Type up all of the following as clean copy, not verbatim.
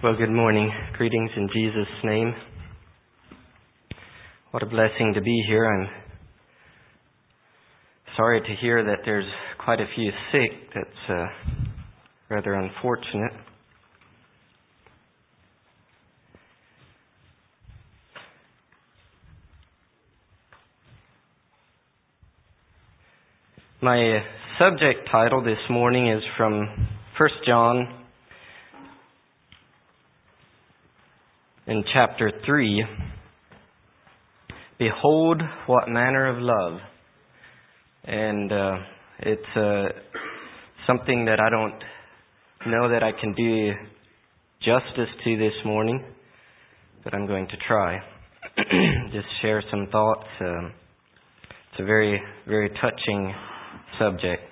Well, good morning. Greetings in Jesus' name. What a blessing to be here. I'm sorry to hear that there's quite a few sick. That's rather unfortunate. My subject title this morning is from 1 John in chapter 3. Behold, what manner of love. And it's something that I don't know that I can do justice to this morning, but I'm going to try. Just share some thoughts. It's a very, very touching subject.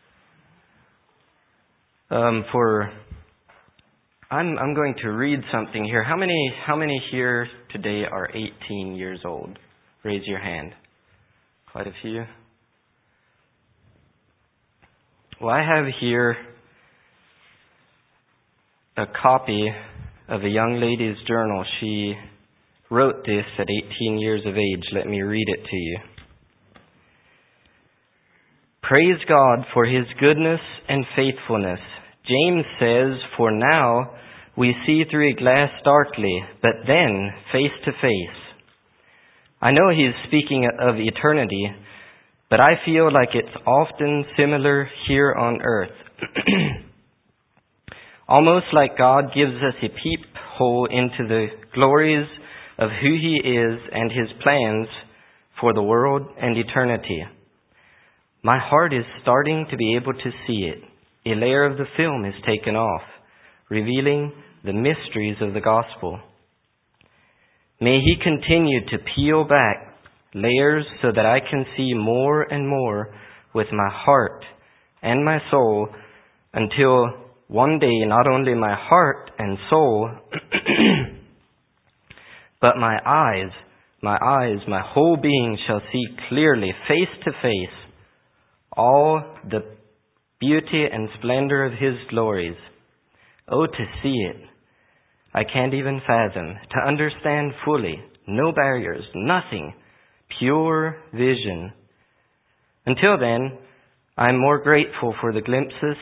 I'm going to read something here. How many here today are 18 years old? Raise your hand. Quite a few. Well, I have here a copy of a young lady's journal. She wrote this at 18 years of age. Let me read it to you. Praise God for His goodness and faithfulness. James says, for now we see through a glass darkly, but then face to face. I know he is speaking of eternity, but I feel like it's often similar here on earth. Almost like God gives us a peephole into the glories of who He is and His plans for the world and eternity. My heart is starting to be able to see it. A layer of the film is taken off, revealing the mysteries of the gospel. May He continue to peel back layers so that I can see more and more with my heart and my soul until one day not only my heart and soul, but my eyes, my whole being shall see clearly, face to face, all the beauty and splendor of His glories. Oh, to see it. I can't even fathom. To understand fully. No barriers. Nothing. Pure vision. Until then, I'm more grateful for the glimpses,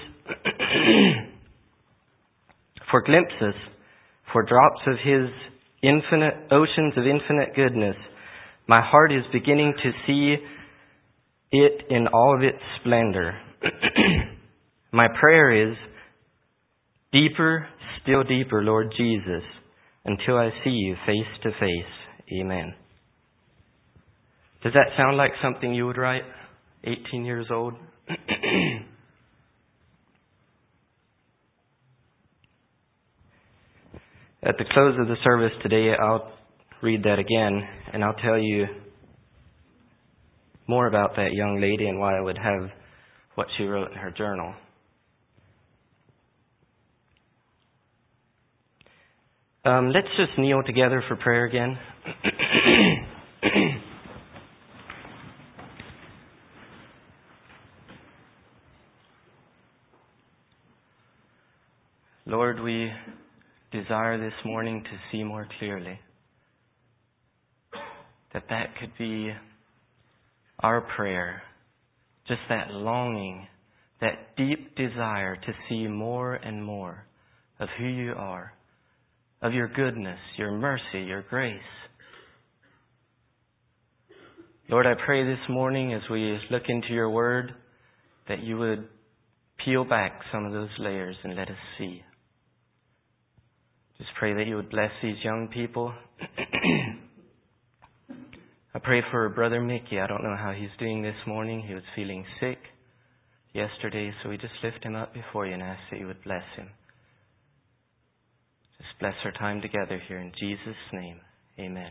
for drops of His infinite oceans of infinite goodness. My heart is beginning to see it in all of its splendor. My prayer is, deeper, still deeper, Lord Jesus, until I see You face to face. Amen. Does that sound like something you would write? 18 years old? At the close of the service today, I'll read that again, and I'll tell you more about that young lady and why I would have what she wrote in her journal. Let's just kneel together for prayer again. Lord, we desire this morning to see more clearly. That could be our prayer. Just that longing, that deep desire to see more and more of who You are, of Your goodness, Your mercy, Your grace. Lord, I pray this morning as we look into Your Word that You would peel back some of those layers and let us see. Just pray that You would bless these young people. I pray for Brother Mickey. I don't know how he's doing this morning. He was feeling sick yesterday, so we just lift him up before You and ask that You would bless him. Just bless our time together here in Jesus' name. Amen.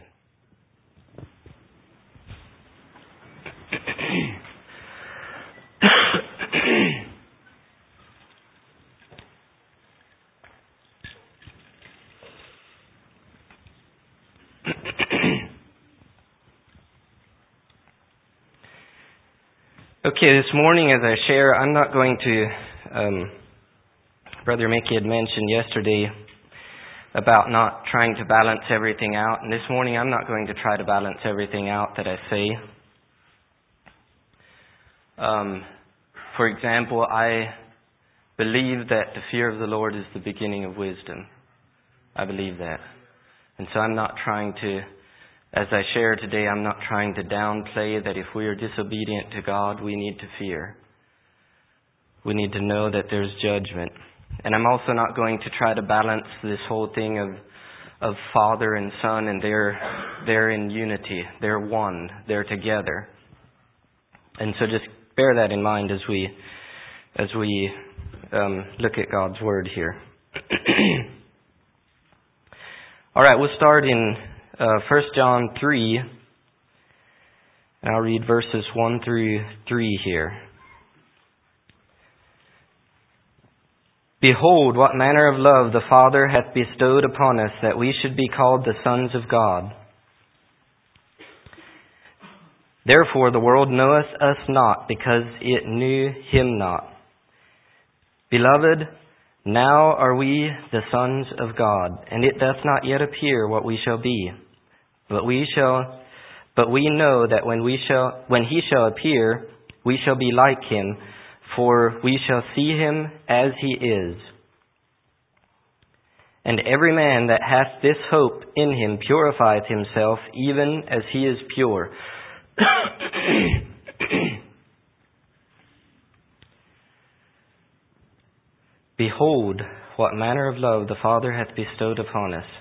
Okay, this morning as I share, I'm not going to, Brother Mickey had mentioned yesterday about not trying to balance everything out. And this morning I'm not going to try to balance everything out that I say. For example, I believe that the fear of the Lord is the beginning of wisdom. I believe that. And so I'm not trying to, as I share today, I'm not trying to downplay that if we are disobedient to God, we need to fear. We need to know that there's judgment. And I'm also not going to try to balance this whole thing of Father and Son, and they're in unity. They're one. They're together. And so just bear that in mind as we look at God's Word here. All right, we'll start in 1 John 3, and I'll read verses 1 through 3 here. Behold, what manner of love the Father hath bestowed upon us, that we should be called the sons of God. Therefore the world knoweth us not, because it knew Him not. Beloved, now are we the sons of God, and it doth not yet appear what we shall be. But we know that when He shall appear, we shall be like Him, for we shall see Him as He is. And every man that hath this hope in Him purifieth himself, even as He is pure. Behold, what manner of love the Father hath bestowed upon us.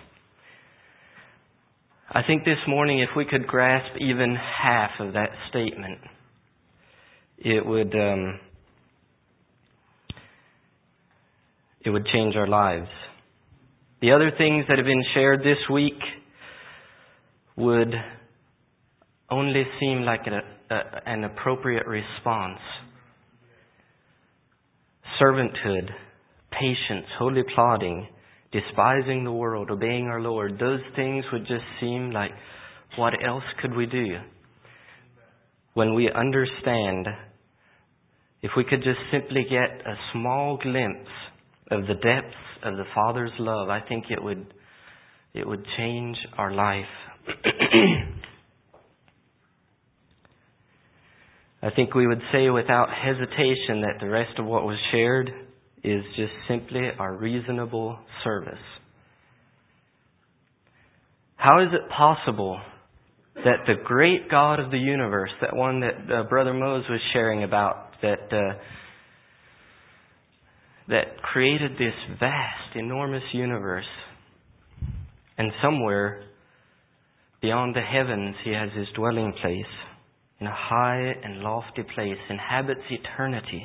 I think this morning, if we could grasp even half of that statement, it would change our lives. The other things that have been shared this week would only seem like an appropriate response. Servanthood, patience, holy plodding, despising the world, obeying our Lord, those things would just seem like, what else could we do? When we understand, if we could just simply get a small glimpse of the depths of the Father's love, I think it would change our life. I think we would say without hesitation that the rest of what was shared is just simply our reasonable service. How is it possible that the great God of the universe, that one that Brother Mose was sharing about, that created this vast, enormous universe, and somewhere beyond the heavens He has His dwelling place, in a high and lofty place, inhabits eternity.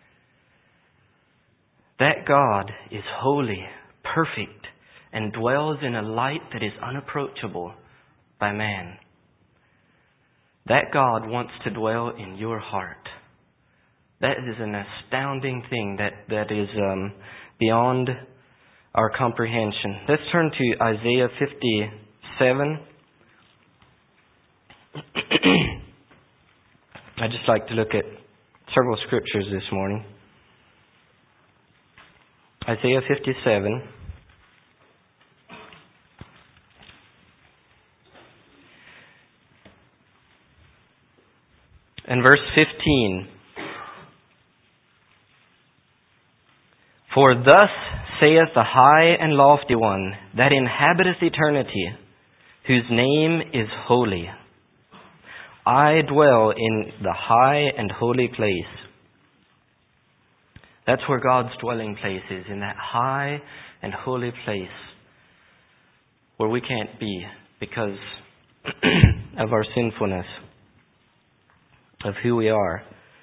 That God is holy, perfect, and dwells in a light that is unapproachable by man. That God wants to dwell in your heart. That is an astounding thing that is beyond our comprehension. Let's turn to Isaiah 57. I'd just like to look at several scriptures this morning. Isaiah 57. And verse 15. For thus saith the high and lofty one, that inhabiteth eternity, whose name is holy. I dwell in the high and holy place. That's where God's dwelling place is, in that high and holy place where we can't be because of our sinfulness, of who we are.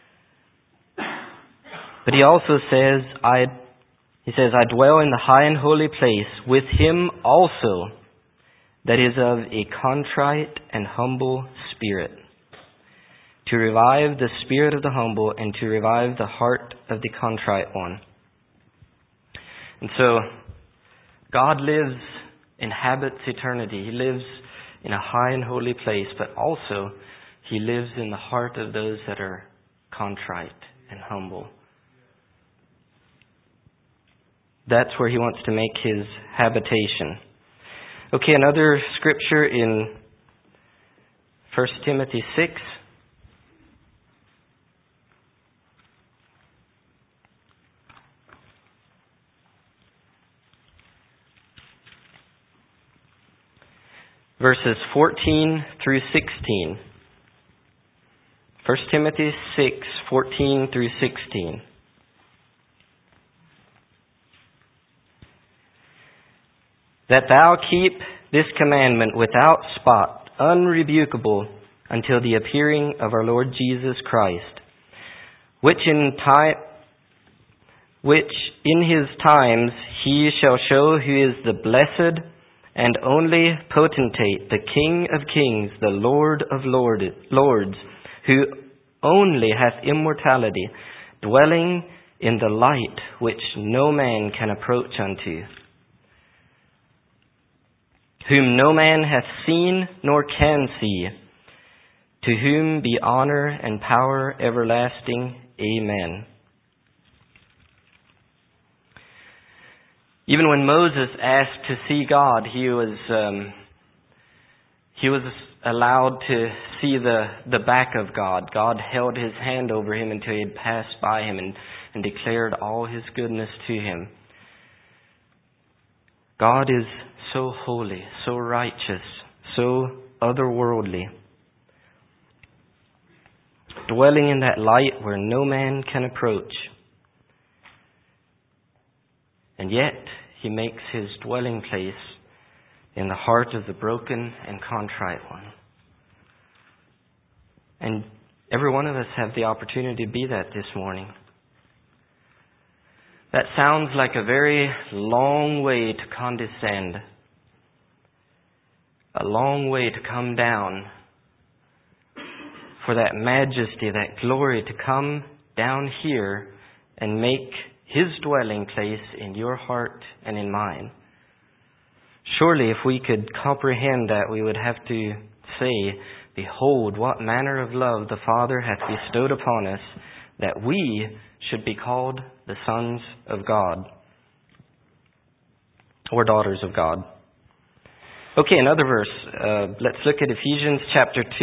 But He also says, I dwell in the high and holy place with Him also that is of a contrite and humble spirit, to revive the spirit of the humble and to revive the heart of the contrite one. And so, God inhabits eternity. He lives in a high and holy place, but also He lives in the heart of those that are contrite and humble. That's where He wants to make His habitation. Okay, another scripture in 1 Timothy 6. Verses 14 through 16. 1 Timothy 6, 14 through 16. That thou keep this commandment without spot, unrebukable, until the appearing of our Lord Jesus Christ, which in His times He shall show who is the blessed and only potentate, the King of kings, the Lord of lords, who only hath immortality, dwelling in the light which no man can approach unto, whom no man hath seen nor can see, to whom be honor and power everlasting. Amen. Even when Moses asked to see God, he was allowed to see the back of God. God held His hand over him until he had passed by him and declared all His goodness to him. God is so holy, so righteous, so otherworldly, dwelling in that light where no man can approach. And yet, He makes His dwelling place in the heart of the broken and contrite one. And every one of us have the opportunity to be that this morning. That sounds like a very long way to condescend, a long way to come down, for that majesty, that glory to come down here and make His dwelling place in your heart and in mine. Surely if we could comprehend that, we would have to say, behold, what manner of love the Father hath bestowed upon us, that we should be called the sons of God, or daughters of God. Okay, another verse. Let's look at Ephesians chapter 2.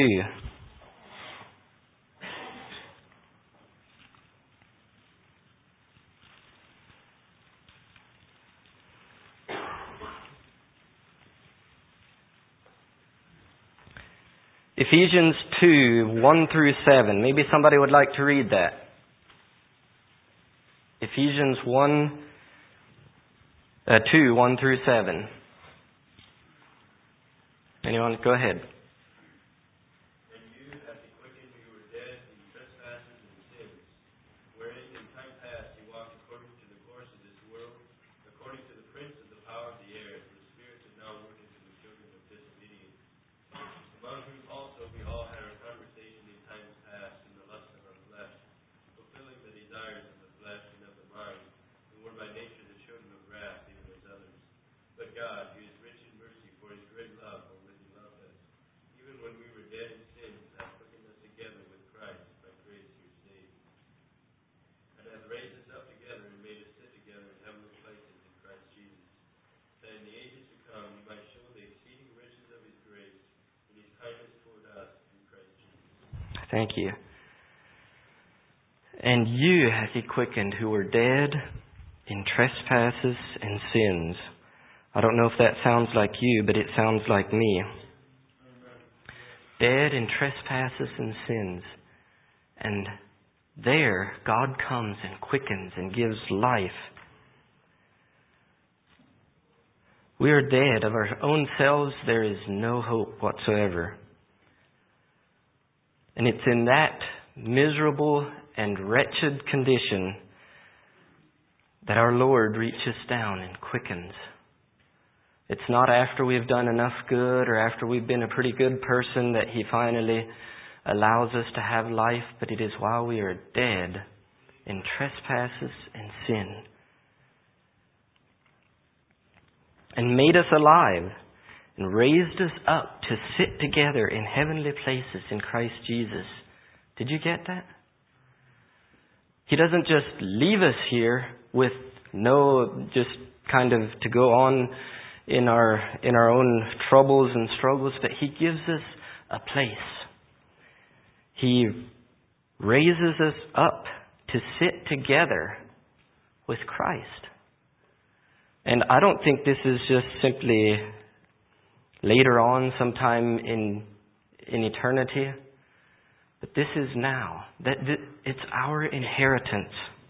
Ephesians 2, 1 through 7. Maybe somebody would like to read that. Ephesians 2, 1 through 7. Anyone? Go ahead. And you hath He quickened who were dead in trespasses and sins, wherein in time past ye walked according to the course of this world, according to the prince of the power of the air, the spirit that now worketh in the children of disobedience, among whom also we all had our conversation in times past in the lust of our flesh, fulfilling the desires of the flesh and of the mind, and were by nature the children of wrath, even as others. But God, who is rich in mercy, for His great love, wherewith He loved us, even when we were dead in sins, hath quickened us together with Christ. By grace you are saved, and hath raised us up together and made us sit together in heavenly places in Christ Jesus, that in the ages to come He might show the exceeding riches of His grace and His kindness toward us through Christ Jesus. Thank you. And you hath He quickened who were dead in trespasses and sins. I don't know if that sounds like you, but it sounds like me. Dead in trespasses and sins. And there, God comes and quickens and gives life. We are dead. Of our own selves, there is no hope whatsoever. And it's in that miserable and wretched condition that our Lord reaches down and quickens. It's not after we've done enough good or after we've been a pretty good person that He finally allows us to have life, but it is while we are dead in trespasses and sin. And made us alive and raised us up to sit together in heavenly places in Christ Jesus. Did you get that? He doesn't just leave us here with no just kind of to go on in our own troubles and struggles, but He gives us a place. He raises us up to sit together with Christ. And I don't think this is just simply later on sometime in eternity, but this is now. It's our inheritance.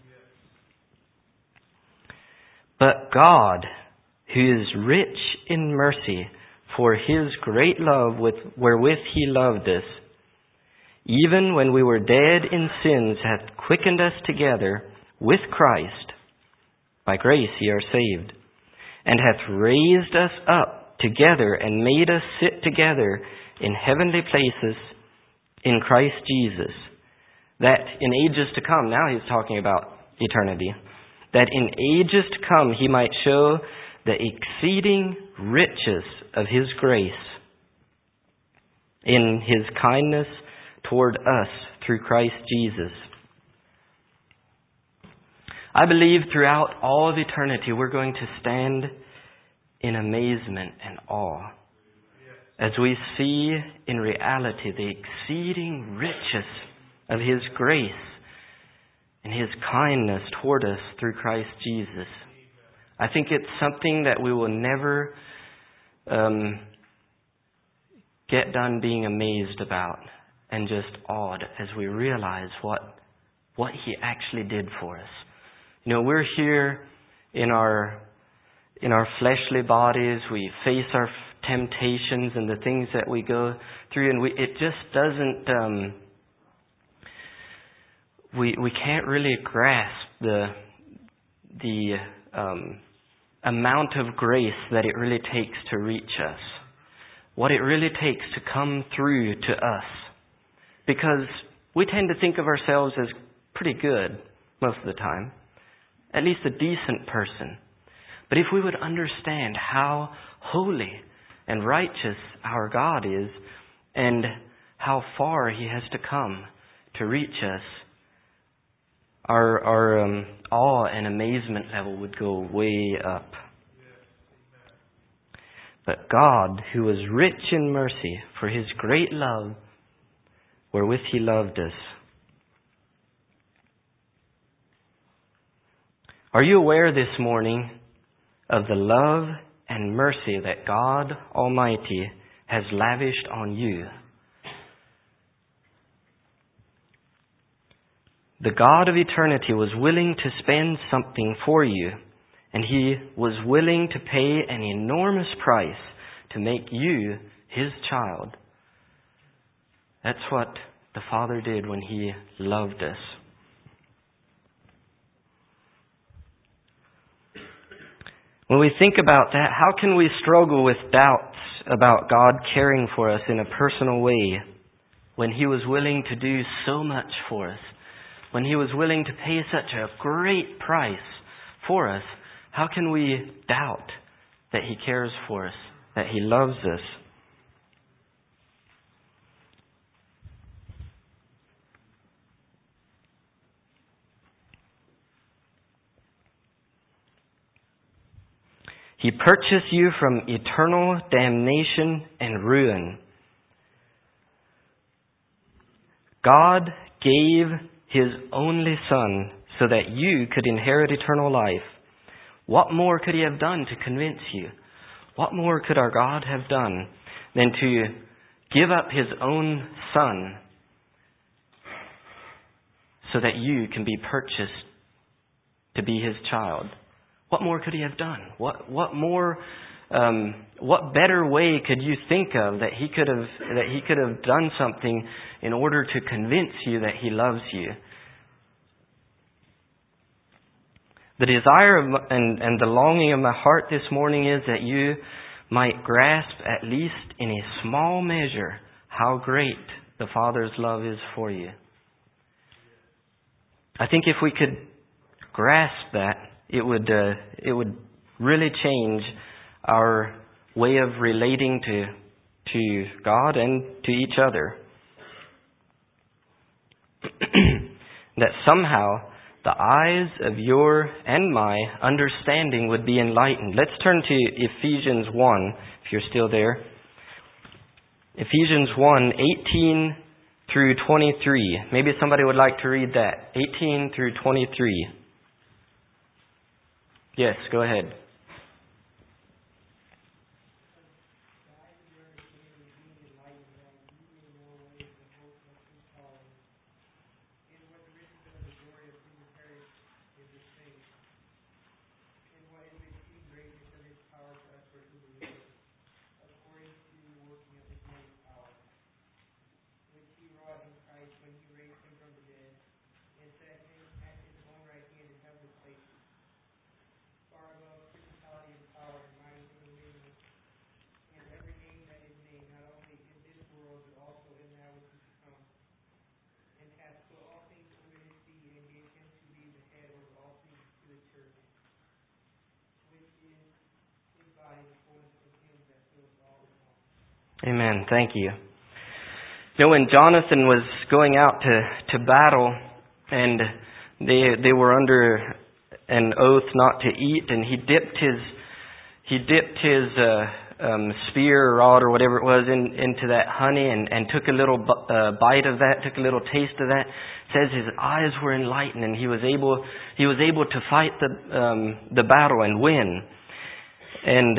But God, who is rich in mercy, for His great love wherewith He loved us, even when we were dead in sins, hath quickened us together with Christ. By grace ye are saved, and hath raised us up together and made us sit together in heavenly places in Christ Jesus, that in ages to come, now He's talking about eternity, that in ages to come He might show the exceeding riches of His grace in His kindness toward us through Christ Jesus. I believe throughout all of eternity we're going to stand in amazement and awe as we see in reality the exceeding riches of His grace and His kindness toward us through Christ Jesus. I think it's something that we will never get done being amazed about and just awed as we realize what He actually did for us. You know, we're here in our fleshly bodies. We face our temptations and the things that we go through, and it just doesn't. We can't really grasp the amount of grace that it really takes to reach us. What it really takes to come through to us, because we tend to think of ourselves as pretty good most of the time. At least a decent person. But if we would understand how holy and righteous our God is and how far He has to come to reach us, our awe and amazement level would go way up. But God, who was rich in mercy for His great love wherewith He loved us. Are you aware this morning of the love and mercy that God Almighty has lavished on you? The God of eternity was willing to spend something for you, and He was willing to pay an enormous price to make you His child. That's what the Father did when He loved us. When we think about that, how can we struggle with doubts about God caring for us in a personal way when He was willing to do so much for us? When He was willing to pay such a great price for us, how can we doubt that He cares for us, that He loves us? He purchased you from eternal damnation and ruin. God gave His only Son so that you could inherit eternal life. What more could He have done to convince you? What more could our God have done than to give up His own Son so that you can be purchased to be His child? What more could He have done? What more? What better way could you think of that He could have done something in order to convince you that He loves you? The desire and the longing of my heart this morning is that you might grasp, at least in a small measure, how great the Father's love is for you. I think if we could grasp that, it would really change our way of relating to God and to each other. That somehow the eyes of your and my understanding would be enlightened. Let's turn to Ephesians 1, if you're still there. Ephesians 1, 18 through 23. Maybe somebody would like to read that. 18 through 23. Yes, go ahead. Amen. Thank you. You know, when Jonathan was going out to battle, and they were under an oath not to eat, and he dipped his spear or rod or whatever it was into that honey and took a little bite of that, took a little taste of that. It says his eyes were enlightened, and he was able to fight the battle and win. And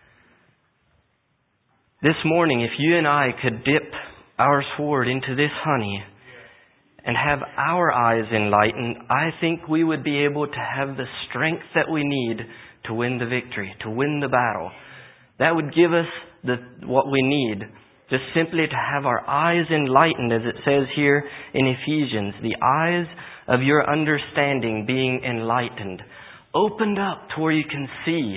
this morning, if you and I could dip our sword into this honey and have our eyes enlightened, I think we would be able to have the strength that we need to win the victory, to win the battle. That would give us what we need, just simply to have our eyes enlightened, as it says here in Ephesians, the eyes of your understanding being enlightened, opened up to where you can see,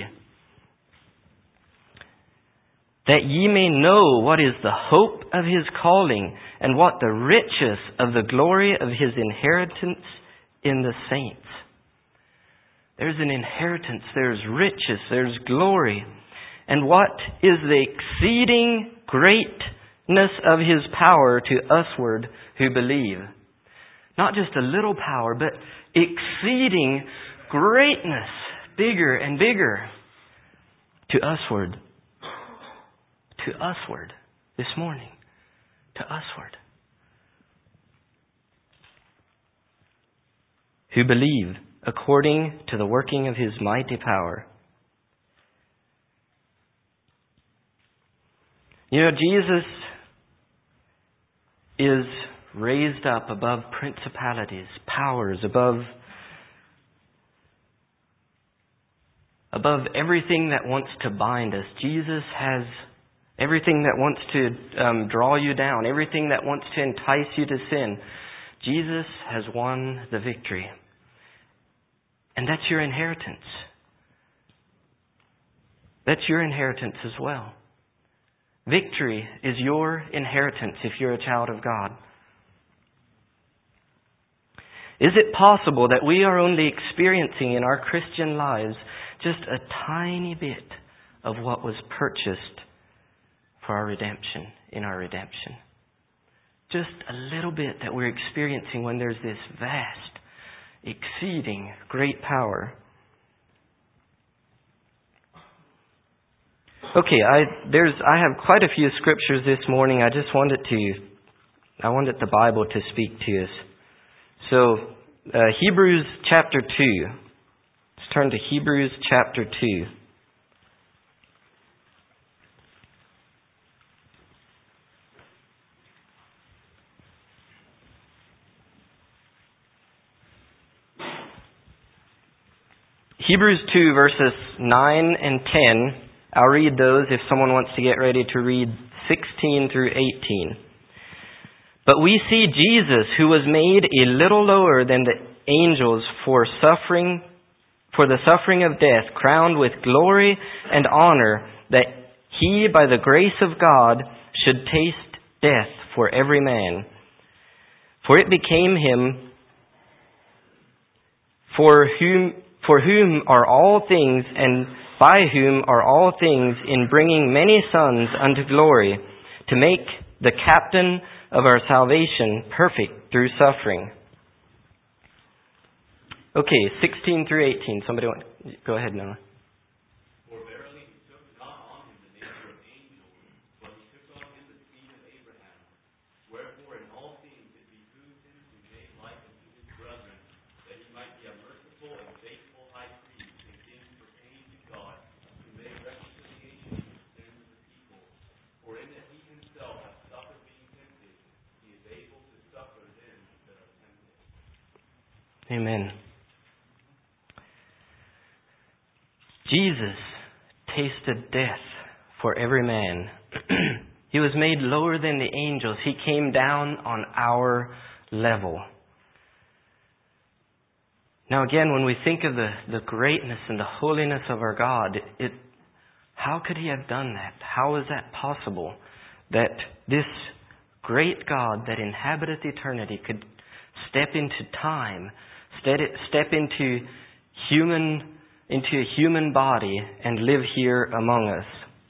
that ye may know what is the hope of His calling, and what the riches of the glory of His inheritance in the saints. There's an inheritance, there's riches, there's glory. And what is the exceeding greatness of His power to usward who believe? Not just a little power, but exceeding greatness, bigger and bigger, to usward. To usward this morning. To usward. Who believe according to the working of His mighty power. You know, Jesus is raised up above principalities, powers, above everything that wants to bind us. Jesus has everything that wants to draw you down, everything that wants to entice you to sin. Jesus has won the victory. And that's your inheritance. That's your inheritance as well. Victory is your inheritance if you're a child of God. Is it possible that we are only experiencing in our Christian lives just a tiny bit of what was purchased for our redemption, in our redemption? Just a little bit that we're experiencing when there's this vast, exceeding great power. Okay, I have quite a few scriptures this morning. I wanted the Bible to speak to us. So, Hebrews chapter 2. Let's turn to Hebrews chapter 2. Hebrews 2 verses 9 and 10. I'll read those if someone wants to get ready to read 16 through 18. But we see Jesus, who was made a little lower than the angels for the suffering of death, crowned with glory and honor, that He, by the grace of God, should taste death for every man. For it became Him, for whom are all things, and by whom are all things, in bringing many sons unto glory, to make the captain of our salvation perfect through suffering. Okay, 16 through 18. Somebody want... Go ahead, Noah. For verily he took not on him the nature of angels, but he took on him the seed of Abraham. Wherefore in all things it behooved him to make like unto his brethren, that he might be a merciful and faithful high priest in things pertaining to God, to make reconciliation for the sins of the people. For in that he himself hath suffered being tempted, he is able to succor them that are tempted. Amen. Jesus tasted death for every man. He was made lower than the angels. He came down on our level. Now again, when we think of the greatness and the holiness of our God, how could He have done that? How is that possible? That this great God that inhabiteth eternity could step into time, step into a human body and live here among us.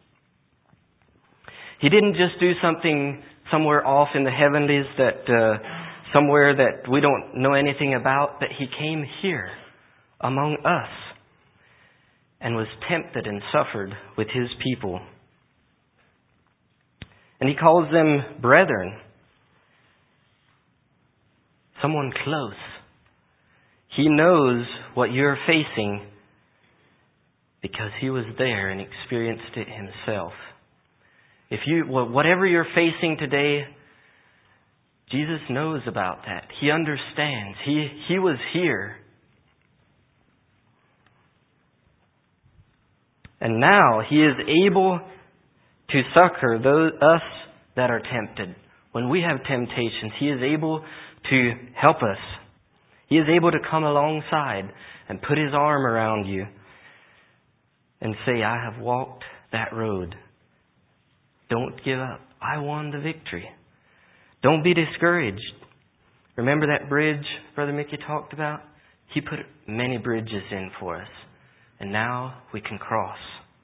He didn't just do something somewhere off in the heavenlies, somewhere that we don't know anything about, but He came here among us and was tempted and suffered with His people. And He calls them brethren, someone close. He knows what you're facing because He was there and experienced it Himself. Whatever you're facing today, Jesus knows about that. He understands. He was here. And now He is able to succor us that are tempted. When we have temptations, He is able to help us. He is able to come alongside and put His arm around you and say, I have walked that road. Don't give up. I won the victory. Don't be discouraged. Remember that bridge Brother Mickey talked about? He put many bridges in for us. And now we can cross.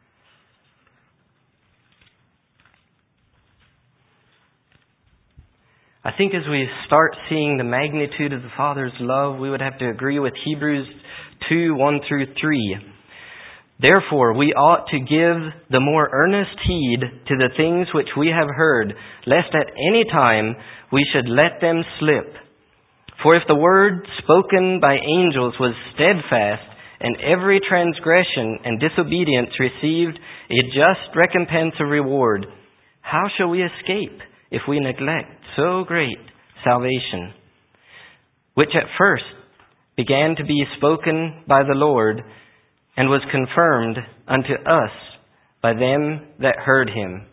I think as we start seeing the magnitude of the Father's love, we would have to agree with Hebrews 2, 1 through 3. Therefore, we ought to give the more earnest heed to the things which we have heard, lest at any time we should let them slip. For if the word spoken by angels was steadfast, and every transgression and disobedience received a just recompense of reward, how shall we escape if we neglect so great salvation, which at first began to be spoken by the Lord, and was confirmed unto us by them that heard Him?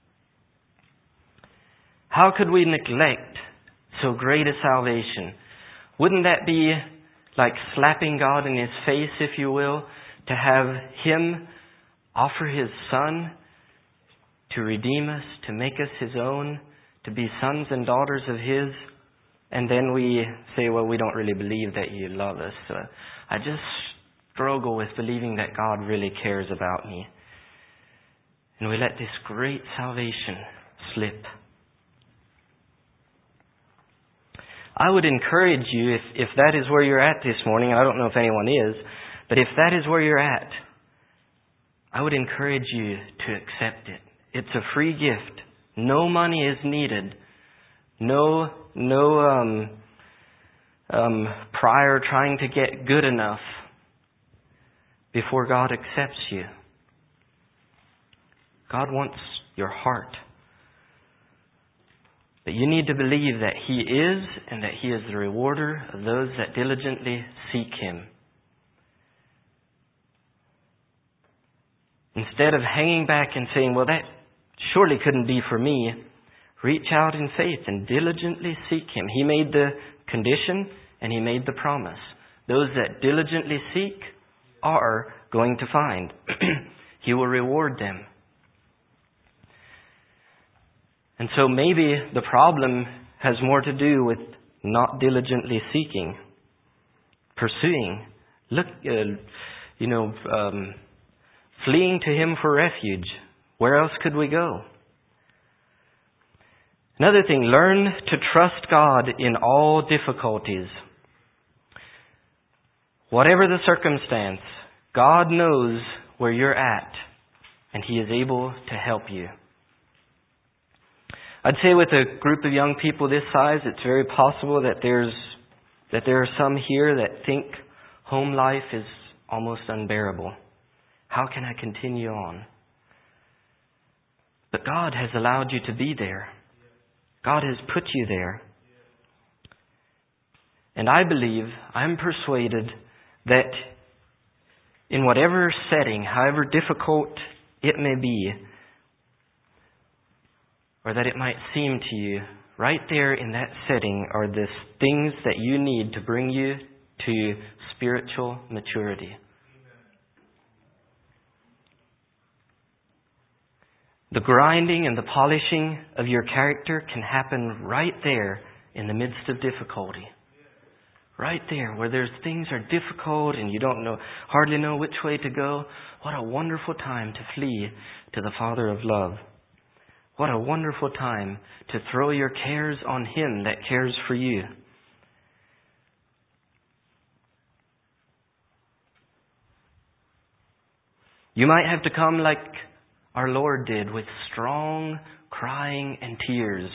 How could we neglect so great a salvation? Wouldn't that be like slapping God in His face, if you will, to have Him offer His Son to redeem us, to make us His own, to be sons and daughters of His, and then we say, well, we don't really believe that You love us. I just struggle with believing that God really cares about me. And we let this great salvation slip. I would encourage you, if that is where you're at this morning, I don't know if anyone is, but if that is where you're at, I would encourage you to accept it. It's a free gift. No money is needed. No prior trying to get good enough before God accepts you. God wants your heart. But you need to believe that He is, and that He is the rewarder of those that diligently seek Him. Instead of hanging back and saying, well, that surely couldn't be for me, reach out in faith and diligently seek Him. He made the condition and He made the promise. Those that diligently seek are going to find. He will reward them. And so maybe the problem has more to do with not diligently seeking, pursuing, fleeing to Him for refuge. Where else could we go? Another thing, learn to trust God in all difficulties. Whatever the circumstance, God knows where you're at, and He is able to help you. I'd say with a group of young people this size, it's very possible that there are some here that think home life is almost unbearable. How can I continue on? But God has allowed you to be there. God has put you there. And I believe, I'm persuaded that in whatever setting, however difficult it may be, or that it might seem to you, right there in that setting are the things that you need to bring you to spiritual maturity. The grinding and the polishing of your character can happen right there in the midst of difficulty. Right there where there's things are difficult and you hardly know which way to go. What a wonderful time to flee to the Father of love. What a wonderful time to throw your cares on Him that cares for you. You might have to come like our Lord did, with strong crying and tears.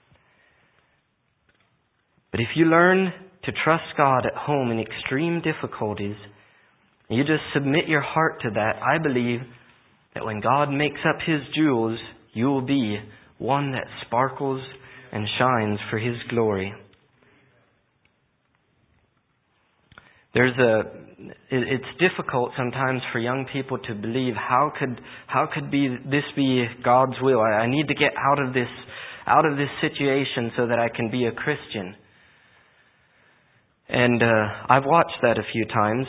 But if you learn to trust God at home in extreme difficulties, and you just submit your heart to that, I believe that when God makes up His jewels, you will be one that sparkles and shines for His glory. It's difficult sometimes for young people to believe how could this be God's will? I need to get out of this situation so that I can be a Christian. And I've watched that a few times,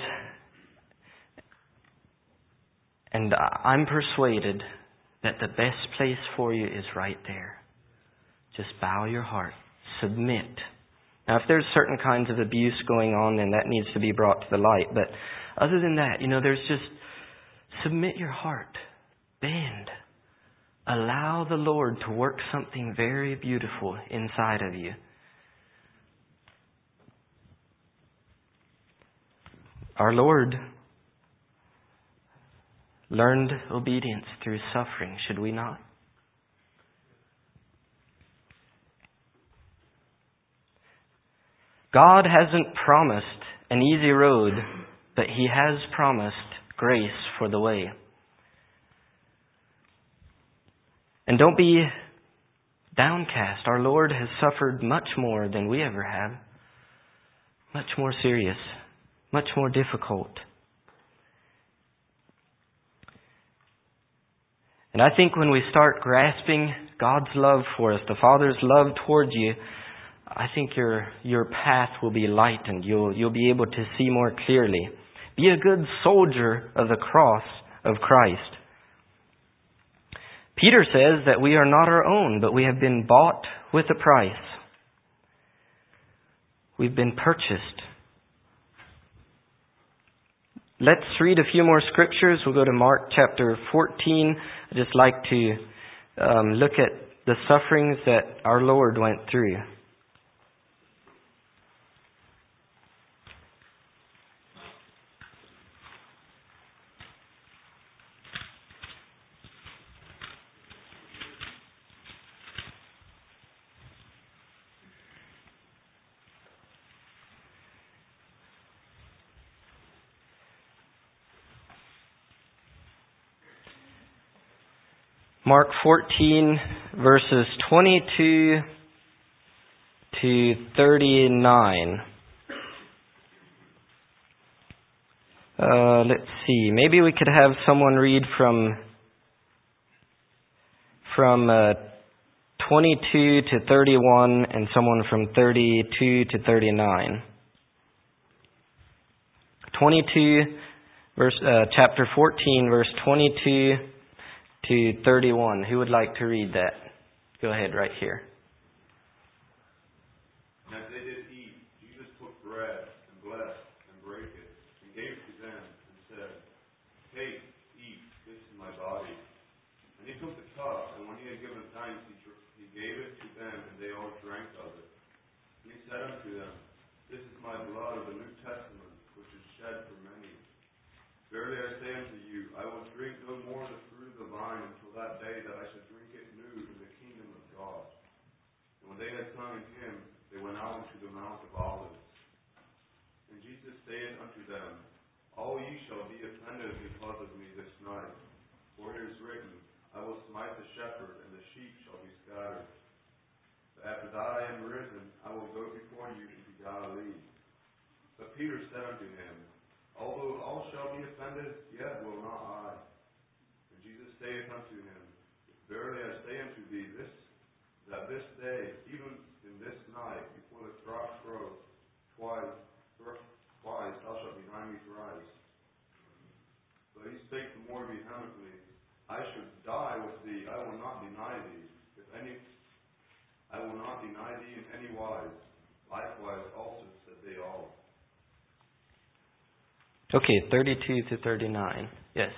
and I'm persuaded that the best place for you is right there. Just bow your heart, submit. Now, if there's certain kinds of abuse going on, then that needs to be brought to the light. But other than that, there's just submit your heart, bend. Allow the Lord to work something very beautiful inside of you. Our Lord learned obedience through suffering, should we not? God hasn't promised an easy road, but He has promised grace for the way. And don't be downcast. Our Lord has suffered much more than we ever have. Much more serious. Much more difficult. And I think when we start grasping God's love for us, the Father's love towards you, I think your path will be lightened. You'll be able to see more clearly. Be a good soldier of the cross of Christ. Peter says that we are not our own, but we have been bought with a price. We've been purchased. Let's read a few more scriptures. We'll go to Mark chapter 14. I'd just like to look at the sufferings that our Lord went through. Mark 14, verses 22 to 39. Let's see. Maybe we could have someone read from 22 to 31 and someone from 32 to 39. Chapter 14, verse 22 to 31. Who would like to read that? Go ahead, right here. And as they did eat, Jesus took bread and blessed and brake it and gave it to them and said, "Take, eat, this is my body." And He took the cup, and when He had given thanks, He gave it to them, and they all drank of it. And He said unto them, "This is my blood of the New Testament, which is shed for many. Verily I say unto you, I will drink no more the fruit of the vine until that day that I shall drink it new in the kingdom of God. And when they had sung a hymn, they went out into the Mount of Olives. And Jesus saith unto them, All ye shall be offended because of me this night. For it is written, I will smite the shepherd, and the sheep shall be scattered. But after that I am risen, I will go before you into Galilee. But Peter said unto him, Although all shall be offended, yet will not I. And Jesus saith unto him, Verily I say unto thee, that this day, even in this night, before the cock crow, twice thou shalt deny me thrice. But he spake the more vehemently, I should die with thee, I will not deny thee. I will not deny thee in any wise. Likewise also said they all. Okay, 32 to 39. Yes.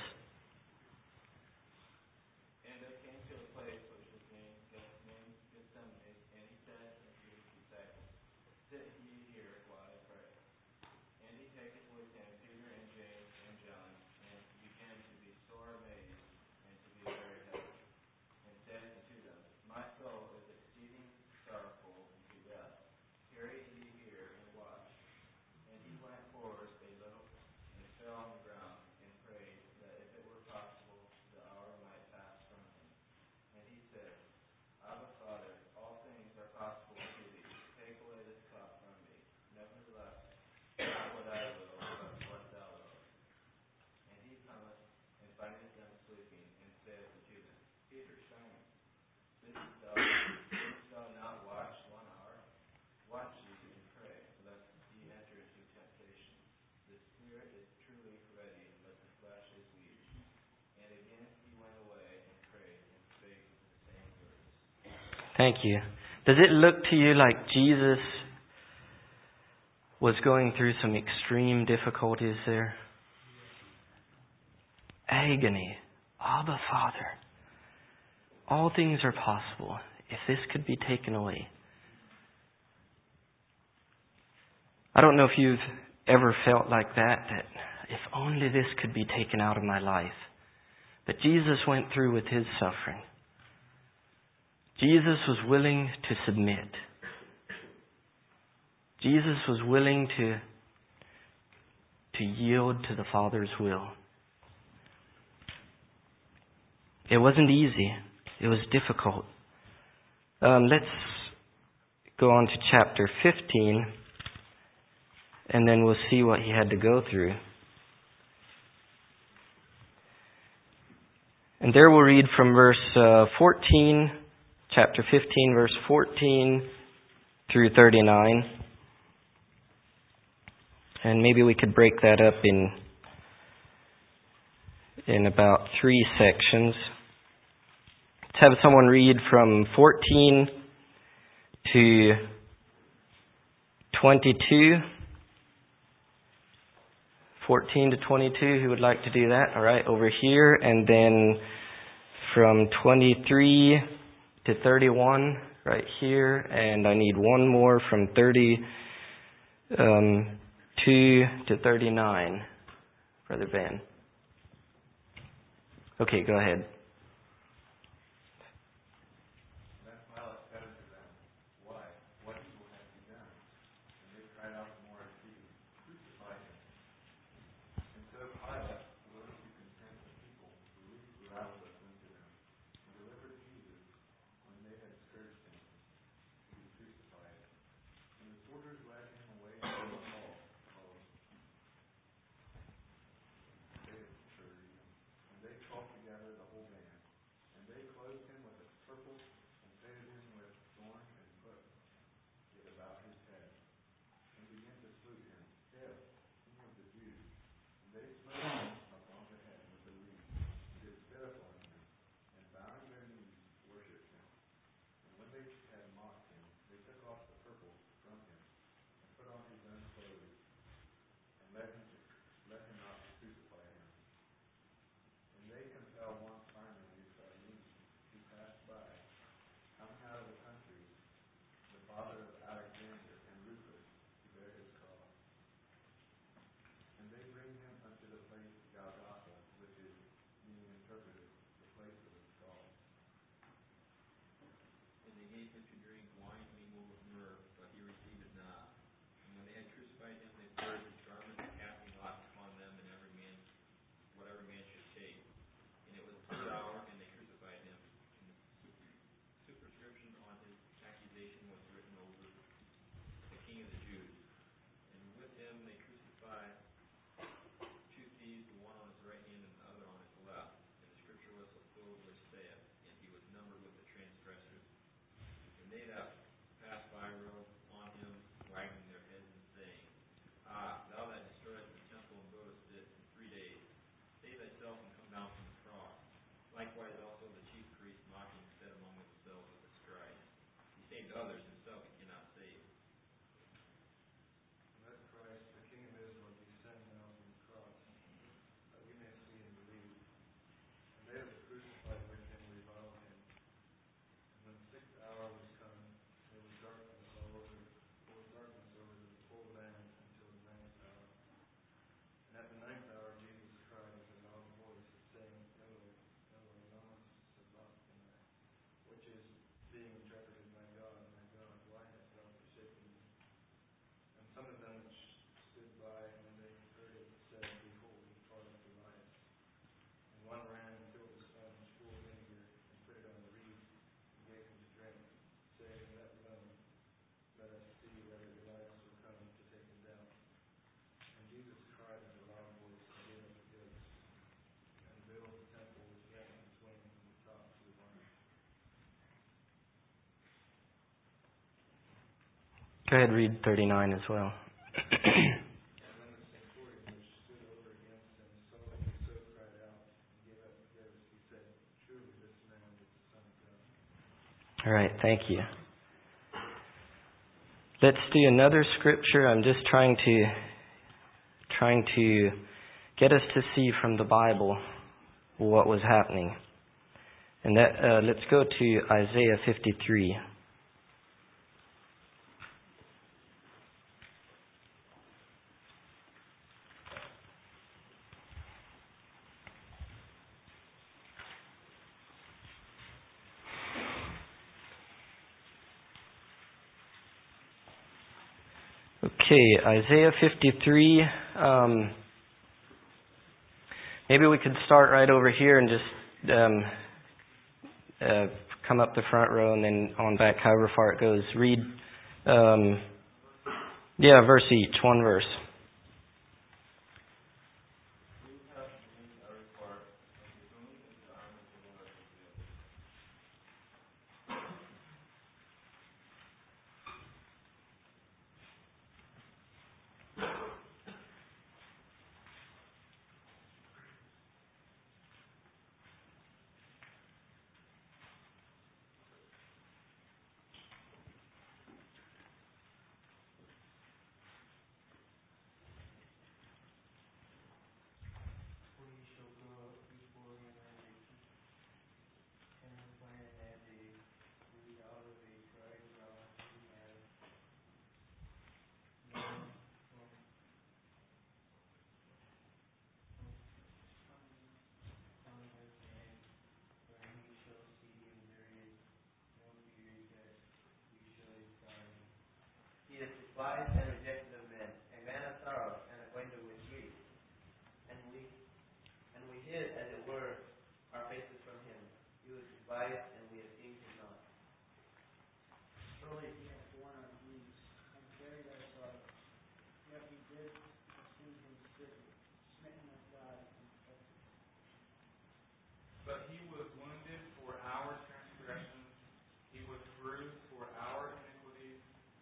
And they came to a place which was named Gethsemane, and he said unto his disciples, Sit ye here while I pray. And he taketh with him Peter and James and John, and began to be sore amazed, and to be very heavy, and said unto them, My soul is exceeding sorrowful unto death. Tarry ye here and watch. And he went forward a little, and fell on the ground, and prayed that if it were possible, the hour might pass from him. And he said, Abba, Father, all things are possible to thee. Take away this cup from me. Nevertheless, not what I will, but what thou wilt. And he cometh, and findeth them sleeping, and saith unto them, Peter, Simon, didst thou not watch 1 hour? Watch ye and pray, lest ye enter into temptation. The spirit is truly ready, but the flesh is weak. And again he went away and prayed, and spake the same words. Thank you. Does it look to you like Jesus was going through some extreme difficulties there? Agony. Abba, Father. All things are possible if this could be taken away. I don't know if you've ever felt like that if only this could be taken out of my life. But Jesus went through with his suffering. Jesus was willing to submit. Jesus was willing to yield to the Father's will. It wasn't easy. It was difficult. Let's go on to chapter 15, and then we'll see what he had to go through. And there we'll read from verse 14, chapter 15, verse 14 through 39. And maybe we could break that up in about 3 sections. Let's have someone read from 14 to 22. 14 to 22, who would like to do that? All right, over here. And then from 23 to 31, right here. And I need one more from 32 to 39, Brother Ben. Okay, go ahead. made him to drink wine mingled with myrrh, but he received it not. And when they had crucified him, they parted his garments, casting lots upon them, and every man, whatever man should take. And it was the third hour, and they crucified him. And the superscription on his accusation was written over, the King of the Jews. And with him they crucified two thieves, the one on his right hand and the other on his left. And the scripture was fulfilled which saith, and he was numbered with the transgressors. And they that passed by rode on him, wagging their heads and saying, Ah, thou that destroyest the temple and buildest it in 3 days, save thyself and come down from the cross. Likewise also the chief priests mocking said among themselves with the scribes, He saved others, himself he cannot save. Let Christ, the King of Israel, descend now from the cross, that we may see and believe. And they that were crucified with him reviled him. And when the 6th hour was come, there was darkness over the whole land until the 9th hour. And at the 9th hour Jesus cried with a loud voice, saying, Eloi, Eloi, lama sabachthani, which is being interpreted, My God, why hast thou forsaken me? And some of them which stood by, when they heard it, said, Behold, he falleth Elias. And one ran and filled a sponge full of vinegar, and put it on the reed, and gave him to drink, saying, Let us see whether Elias will come to take him down. And Jesus cried with a loud voice, and gave up the ghost. And the veil of the temple was rent in twain from the top to the bottom. Go ahead, read 39 as well. And when the centurion which stood over against him saw that he so cried out and gave up the ghost, he said, Truly this man is the Son of God. All right, thank you. Let's do another scripture. I'm just trying to get us to see from the Bible what was happening. And that let's go to Isaiah 53. Okay, Isaiah 53. Maybe we could start right over here and just come up the front row and then on back, however far it goes. Read, verse each, one verse. He is despised and rejected of men, a man of sorrows and acquainted with grief. And we hid, as it were, our faces from him. He was despised, and we esteemed him not. Surely he hath borne our griefs and carried our sorrows. Yet we did esteem him stricken, smitten of God, and afflicted. But he was wounded for our transgressions, he was bruised for our iniquities,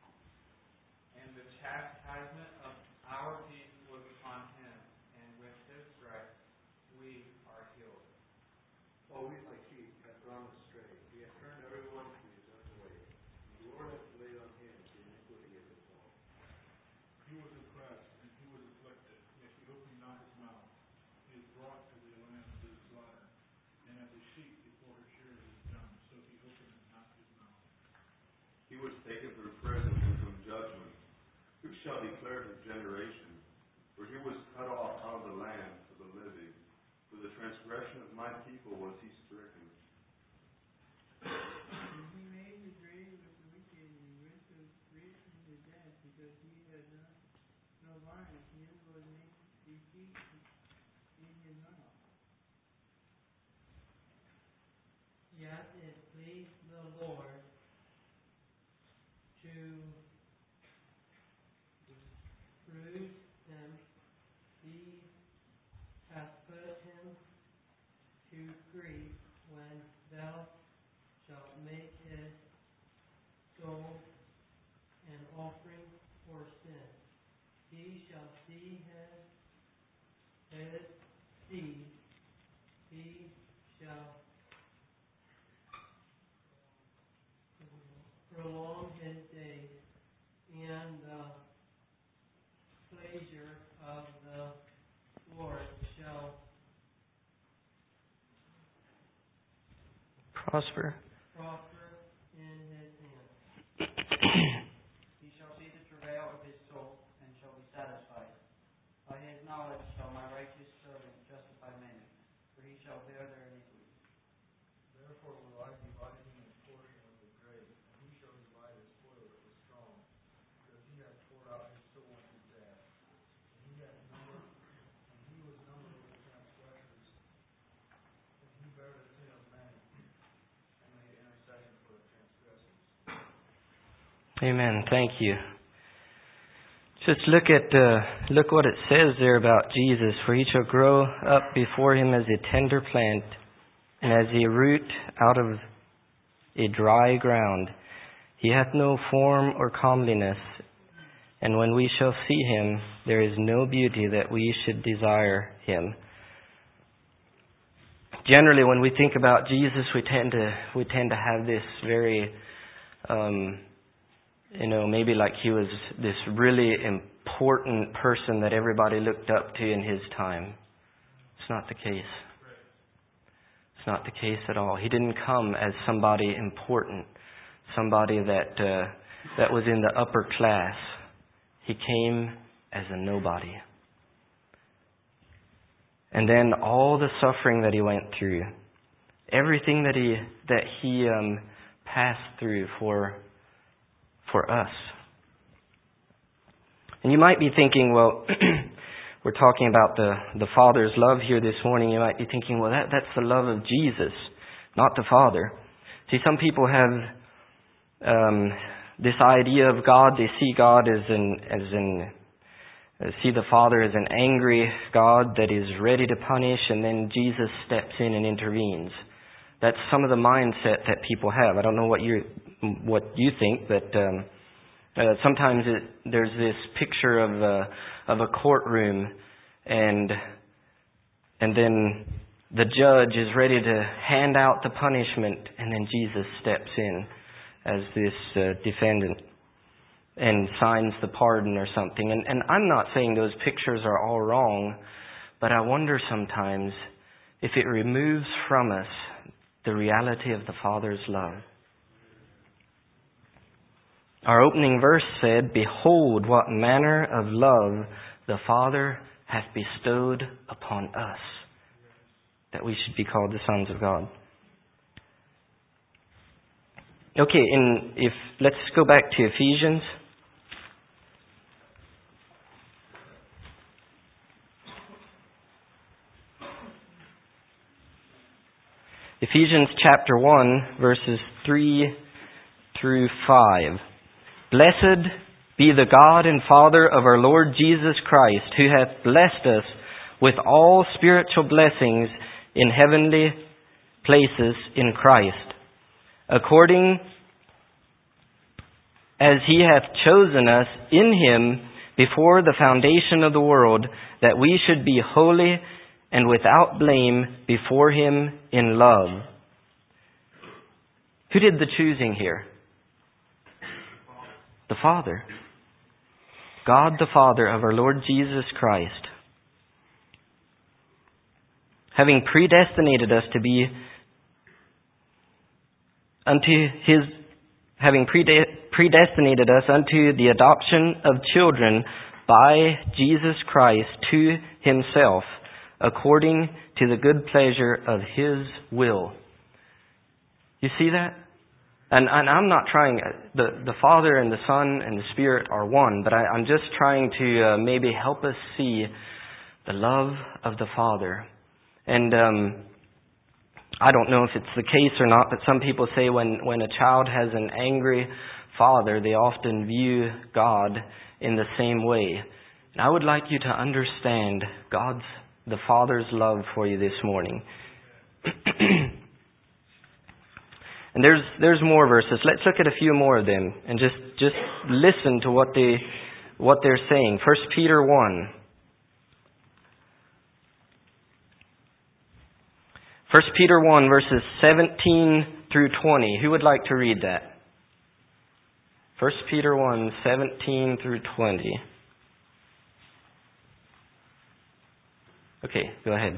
and the chastisement of our peace was upon him, and with his stripes we are healed. All we like sheep have gone astray. He hath turned every one to his own way. The Lord hath laid on him the iniquity of us all. He was oppressed and he was afflicted, yet he opened not his mouth. He is brought as a lamb to the slaughter, and as a sheep before her shearers is dumb, so he opened not his mouth. He was taken from prison and from judgment. Who shall declare his generation? For he was cut off out of the land of the living. For the transgression of my people was he stricken. He made me dream Yet it pleased the Lord to bruise him. He hath put him to grief when thou shalt make his soul an offering for sin. He shall see his seed. He shall prolong his days, and the pleasure of the Lord shall Prosper. in his hand. He shall see the travail of his soul, and shall be satisfied. By his knowledge shall my righteous servant justify many, for he shall bear their iniquities. Therefore will I divide him his portion with the great, and he shall divide his spoil with the strong, because he hath poured out his soul unto death. And he was numbered with the transgressors, and he bare the sin of many, and made intercession for the transgressors. Amen. Thank you. Just look what it says there about Jesus. For he shall grow up before him as a tender plant, and as a root out of a dry ground. He hath no form or comeliness, and when we shall see him, there is no beauty that we should desire him. Generally, when we think about Jesus, we tend to have this very, maybe like he was this really important person that everybody looked up to in his time. It's not the case. It's not the case at all. He didn't come as somebody important, somebody that was in the upper class. He came as a nobody. And then all the suffering that he went through, everything that he passed through for us. And you might be thinking, well, we're talking about the Father's love here this morning. You might be thinking, well, that's the love of Jesus, not the Father. See, some people have this idea of God. They see God see the Father as an angry God that is ready to punish, and then Jesus steps in and intervenes. That's some of the mindset that people have. I don't know what you think, but sometimes there's this picture of a courtroom, and then the judge is ready to hand out the punishment, and then Jesus steps in as this defendant and signs the pardon or something. And I'm not saying those pictures are all wrong, but I wonder sometimes if it removes from us the reality of the Father's love. Our opening verse said, "Behold, what manner of love the Father hath bestowed upon us, that we should be called the sons of God." Okay, let's go back to Ephesians. Ephesians chapter 1, verses 3 through 5. "Blessed be the God and Father of our Lord Jesus Christ, who hath blessed us with all spiritual blessings in heavenly places in Christ, according as he hath chosen us in him before the foundation of the world, that we should be holy and without blame before him in love." Who did the choosing here? The Father. God the Father of our Lord Jesus Christ. Having predestinated us to be predestinated us unto the adoption of children by Jesus Christ to himself, according to the good pleasure of his will. You see that? And I'm not trying, the Father and the Son and the Spirit are one, but I'm just trying to maybe help us see the love of the Father. And I don't know if it's the case or not, but some people say when a child has an angry father, they often view God in the same way. And I would like you to understand the Father's love for you this morning. And there's more verses. Let's look at a few more of them and just listen to what they're saying. 1 Peter 1. 1 Peter 1 verses 17 through 20. Who would like to read that? 1 Peter 1, 17 through 20. Okay, go ahead.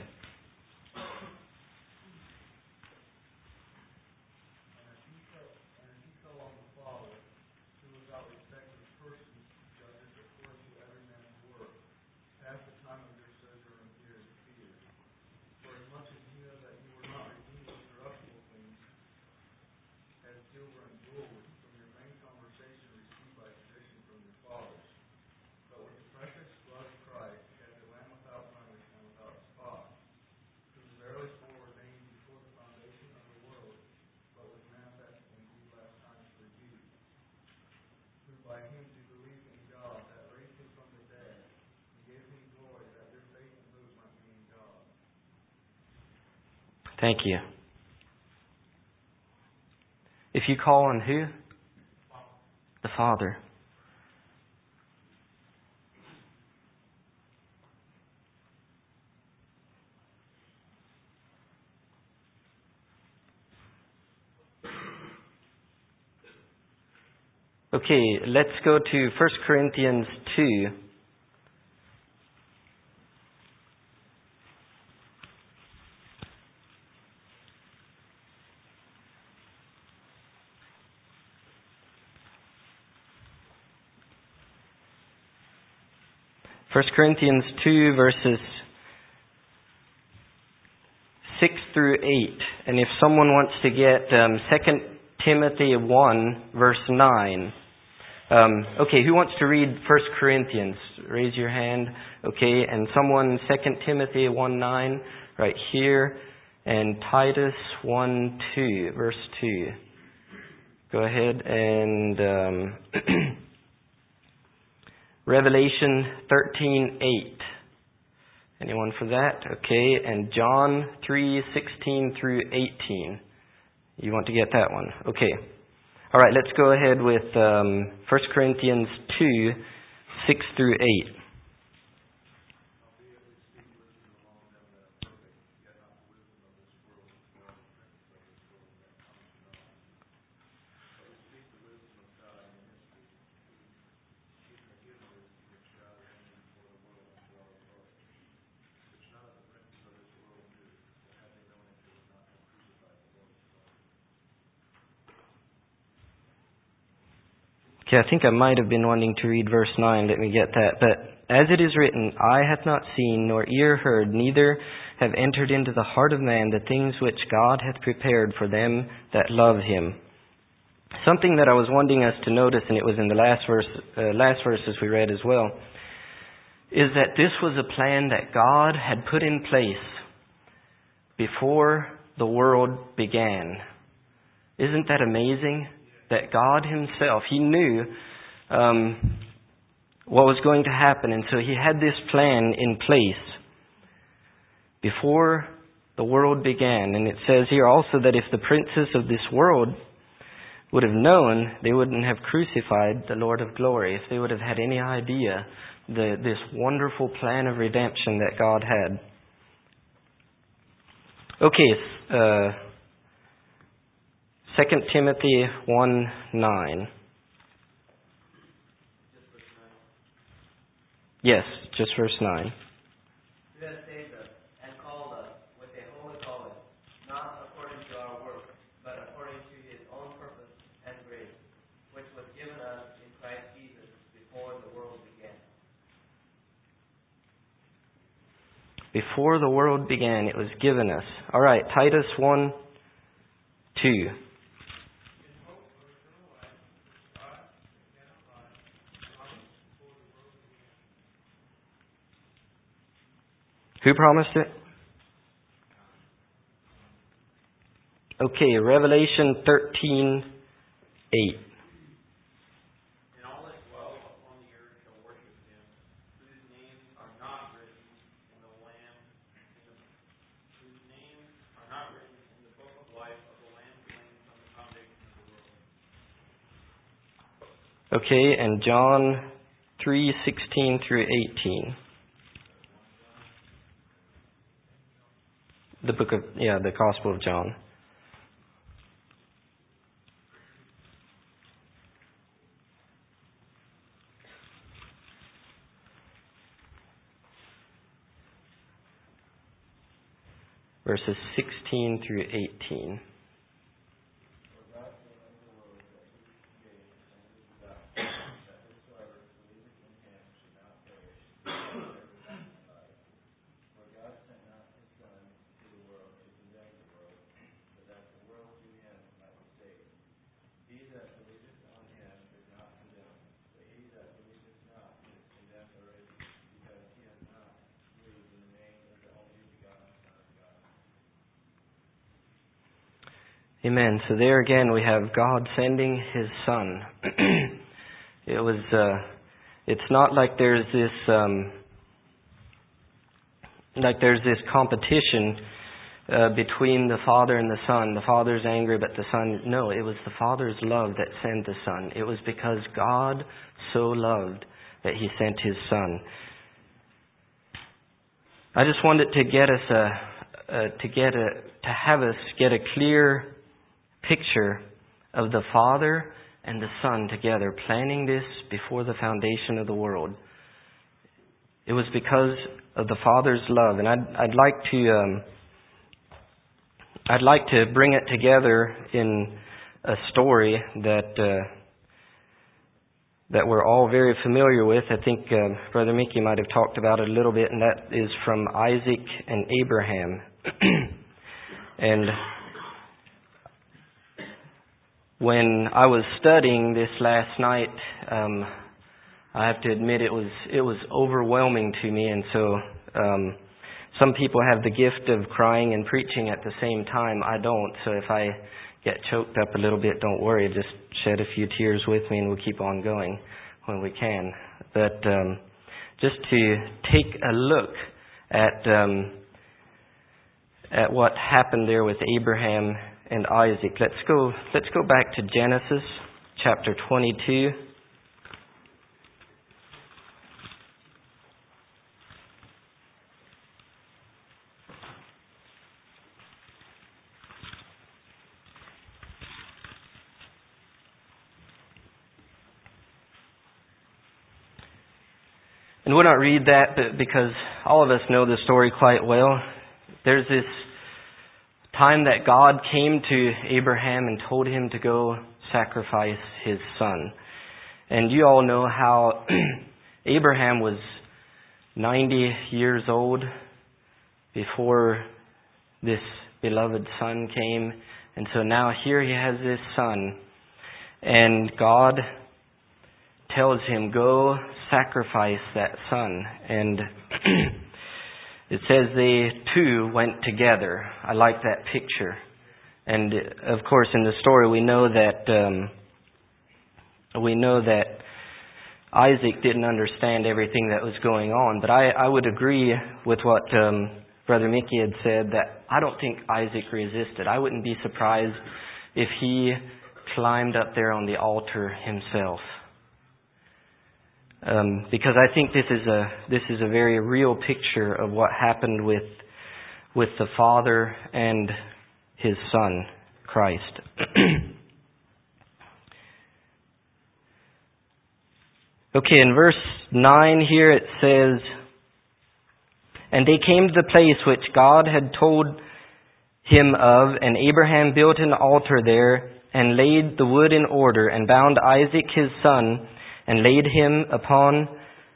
Thank you. If you call on who? The Father. Okay, let's go to 1 Corinthians 2. First Corinthians 2 verses 6 through 8. And if someone wants to get 2 Timothy 1 verse 9. Okay, who wants to read 1 Corinthians? Raise your hand. Okay, and someone 2 Timothy 1 9 right here. And Titus 1 2 verse 2. Go ahead and Revelation 13:8. Anyone for that? Okay, and John 3:16 through 18. You want to get that one? Okay. All right, let's go ahead with 1 Corinthians 2, 6 through 8. Okay, I think I might have been wanting to read verse 9. Let me get that. But as it is written, eye hath not seen, nor ear heard, neither have entered into the heart of man the things which God hath prepared for them that love him. Something that I was wanting us to notice, and it was in the last verses we read as well, is that this was a plan that God had put in place before the world began. Isn't that amazing? That God himself, he knew what was going to happen. And so he had this plan in place before the world began. And it says here also that if the princes of this world would have known, they wouldn't have crucified the Lord of glory. If they would have had any idea this wonderful plan of redemption that God had. Okay, 2 Timothy 1, 9. Yes, just verse 9. Who has saved us and called us with a holy calling, not according to our works, but according to his own purpose and grace, which was given us in Christ Jesus before the world began. Before the world began, it was given us. All right, Titus 1, 2. Who promised it? Okay, Revelation 13:8. And all that dwell upon the earth shall worship him, whose names are not written in the Lamb, whose names are not written in the book of life of the Lamb slain from the foundation of the world. Okay, and John 3:16 through 18. The Gospel of John. Verses 16 through 18. Amen. So there again we have God sending His Son. It's not like there's this competition between the Father and the Son. The Father's angry, but the Son. No, it was the Father's love that sent the Son. It was because God so loved that He sent His Son. I just wanted to get us have us get a clear picture of the Father and the Son together, planning this before the foundation of the world. It was because of the Father's love, and I'd like to bring it together in a story that we're all very familiar with. I think Brother Mickey might have talked about it a little bit, and that is from Isaac and Abraham. And when I was studying this last night, I have to admit it was overwhelming to me, and so some people have the gift of crying and preaching at the same time. I don't, so if I get choked up a little bit, don't worry, just shed a few tears with me and we'll keep on going when we can. But just to take a look at what happened there with Abraham and Isaac. Let's go back to Genesis chapter 22. And we'll not read that, but because all of us know the story quite well. There's this time that God came to Abraham and told him to go sacrifice his son. And you all know how Abraham was 90 years old before this beloved son came. And so now here he has this son. And God tells him, go sacrifice that son. And it says they two went together. I like that picture. And of course, in the story, we know that Isaac didn't understand everything that was going on. But I would agree with what Brother Mickey had said, that I don't think Isaac resisted. I wouldn't be surprised if he climbed up there on the altar himself. Because I think this is a very real picture of what happened with the Father and His Son, Christ. Okay, in verse 9 here it says, and they came to the place which God had told him of, and Abraham built an altar there, and laid the wood in order, and bound Isaac his son, and laid him on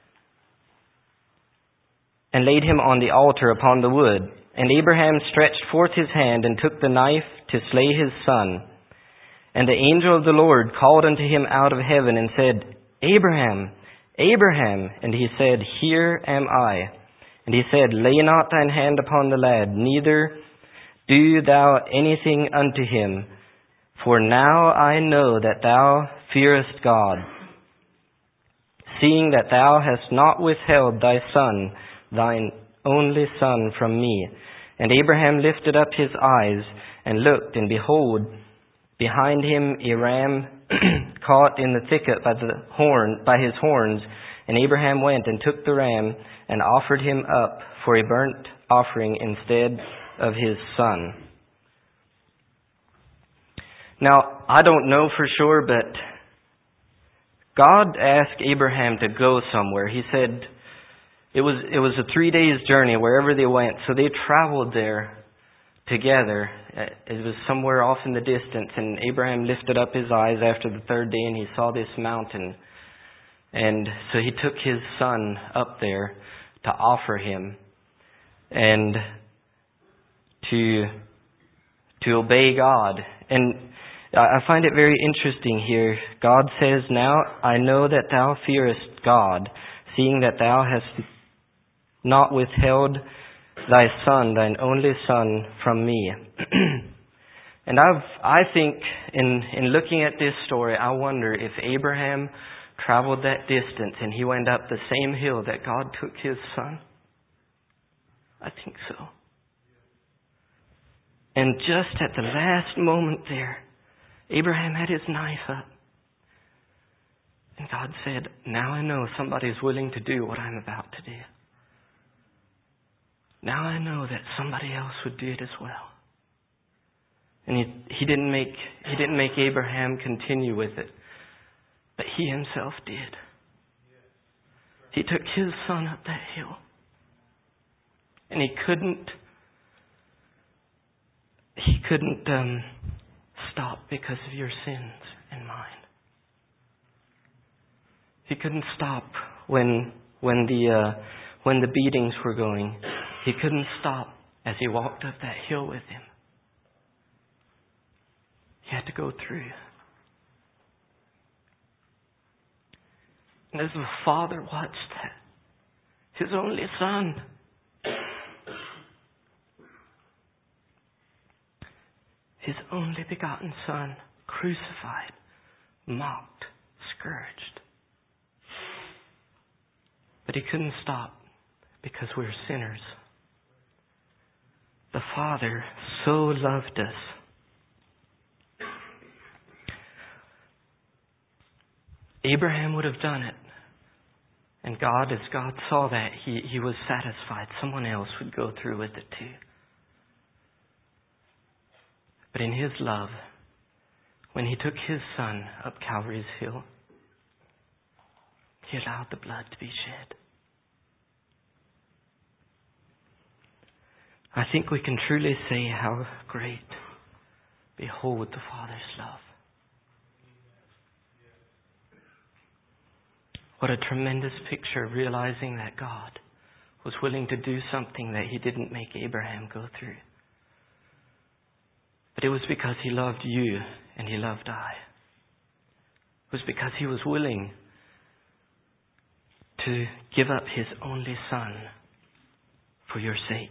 the altar upon the wood. And Abraham stretched forth his hand and took the knife to slay his son. And the angel of the Lord called unto him out of heaven and said, Abraham, Abraham. And he said, Here am I. And he said, Lay not thine hand upon the lad, neither do thou anything unto him, for now I know that thou fearest God, seeing that thou hast not withheld thy son, thine only son, from me. And Abraham lifted up his eyes and looked, and behold, behind him a ram caught in the thicket by his horns. And Abraham went and took the ram and offered him up for a burnt offering instead of his son. Now, I don't know for sure, but God asked Abraham to go somewhere. He said it was a 3 days journey wherever they went. So they traveled there together. It was somewhere off in the distance, and Abraham lifted up his eyes after the third day and he saw this mountain. And so he took his son up there to offer him and to obey God. And I find it very interesting here. God says, now I know that thou fearest God, seeing that thou hast not withheld thy son, thine only son, from me. And I think in looking at this story, I wonder if Abraham traveled that distance and he went up the same hill that God took his son. I think so. And just at the last moment there, Abraham had his knife up. And God said, now I know somebody's willing to do what I'm about to do. Now I know that somebody else would do it as well. And he didn't make Abraham continue with it, but he himself did. He took his son up that hill. And he couldn't stop because of your sins and mine. He couldn't stop when the beatings were going. He couldn't stop as he walked up that hill with him. He had to go through. And as the Father watched that, his only son, his only begotten son, crucified, mocked, scourged. But he couldn't stop because we're sinners. The Father so loved us. Abraham would have done it. And God, as God saw that, he was satisfied. Someone else would go through with it too. But in His love, when He took His Son up Calvary's hill, He allowed the blood to be shed. I think we can truly say how great, behold the Father's love. What a tremendous picture of realizing that God was willing to do something that He didn't make Abraham go through. But it was because He loved you and He loved I. It was because He was willing to give up His only Son for your sake.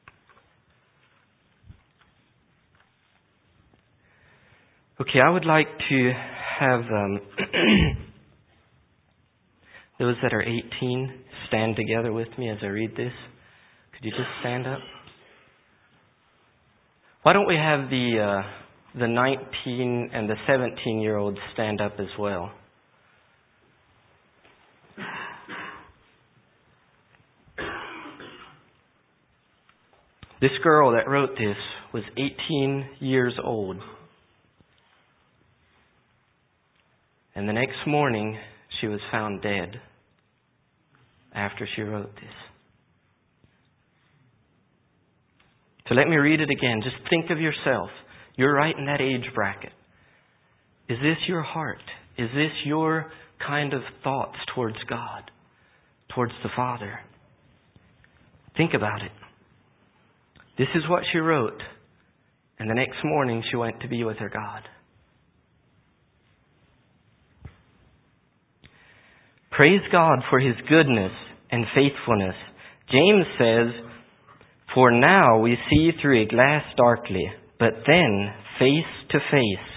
Okay, I would like to have those that are 18 stand together with me as I read this. Could you just stand up? Why don't we have the 19 and the 17-year-olds stand up as well? This girl that wrote this was 18 years old. And the next morning, she was found dead after she wrote this. So let me read it again. Just think of yourself. You're right in that age bracket. Is this your heart? Is this your kind of thoughts towards God, towards the Father? Think about it. This is what she wrote. And the next morning she went to be with her God. Praise God for His goodness and faithfulness. James says, For now we see through a glass darkly, but then face to face.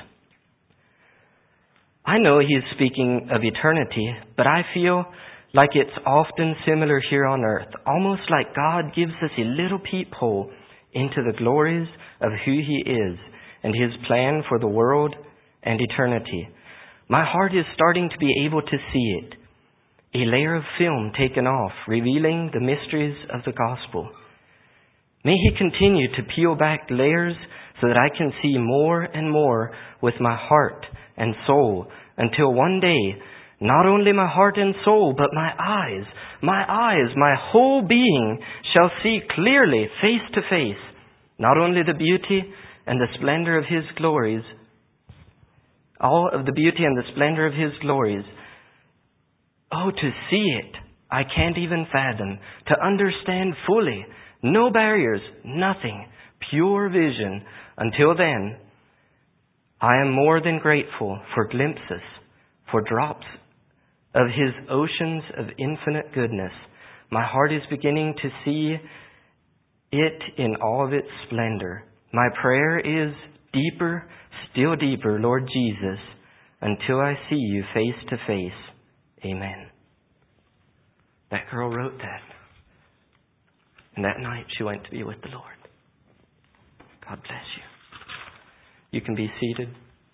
I know he is speaking of eternity, but I feel like it's often similar here on earth, almost like God gives us a little peephole into the glories of who he is and his plan for the world and eternity. My heart is starting to be able to see it. A layer of film taken off, revealing the mysteries of the gospel. May he continue to peel back layers so that I can see more and more with my heart and soul, until one day, not only my heart and soul, but my eyes, my whole being shall see clearly, face to face, not only the beauty and the splendor of his glories, all of the beauty and the splendor of his glories. Oh, to see it, I can't even fathom. To understand fully, no barriers, nothing, pure vision. Until then, I am more than grateful for glimpses, for drops of his oceans of infinite goodness. My heart is beginning to see it in all of its splendor. My prayer is deeper, still deeper, Lord Jesus, until I see you face to face. Amen. That girl wrote that. And that night she went to be with the Lord. God bless you. You can be seated.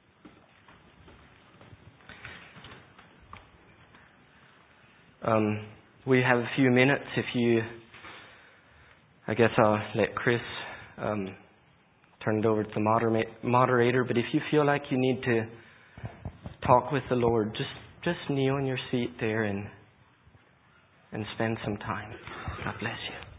We have a few minutes. I guess I'll let Chris turn it over to the moderator. But if you feel like you need to talk with the Lord, just kneel in your seat there and spend some time. God bless you.